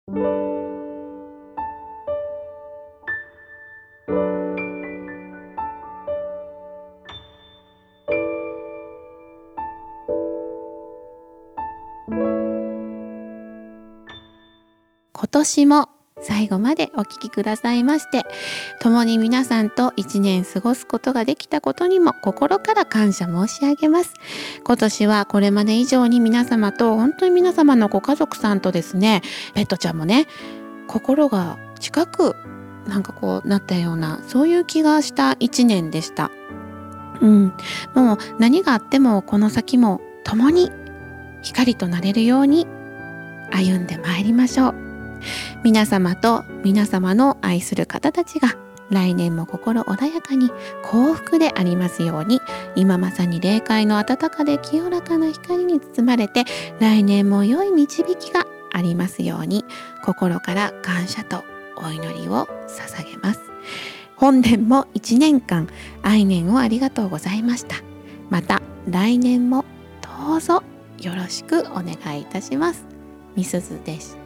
今年も最後までお聞きくださいまして、共に皆さんと一年過ごすことができたことにも心から感謝申し上げます。今年はこれまで以上に皆様と、本当に皆様のご家族さんとですね、ペットちゃんもね、心が近くなったような、そういう気がした一年でした。もう何があってもこの先も共に光となれるように歩んでまいりましょう。皆様と皆様の愛する方たちが来年も心穏やかに幸福でありますように、今まさに霊界の温かで清らかな光に包まれて、来年も良い導きがありますように、心から感謝とお祈りを捧げます。本年も1年間愛年をありがとうございました。また来年もどうぞよろしくお願いいたします。みすずでした。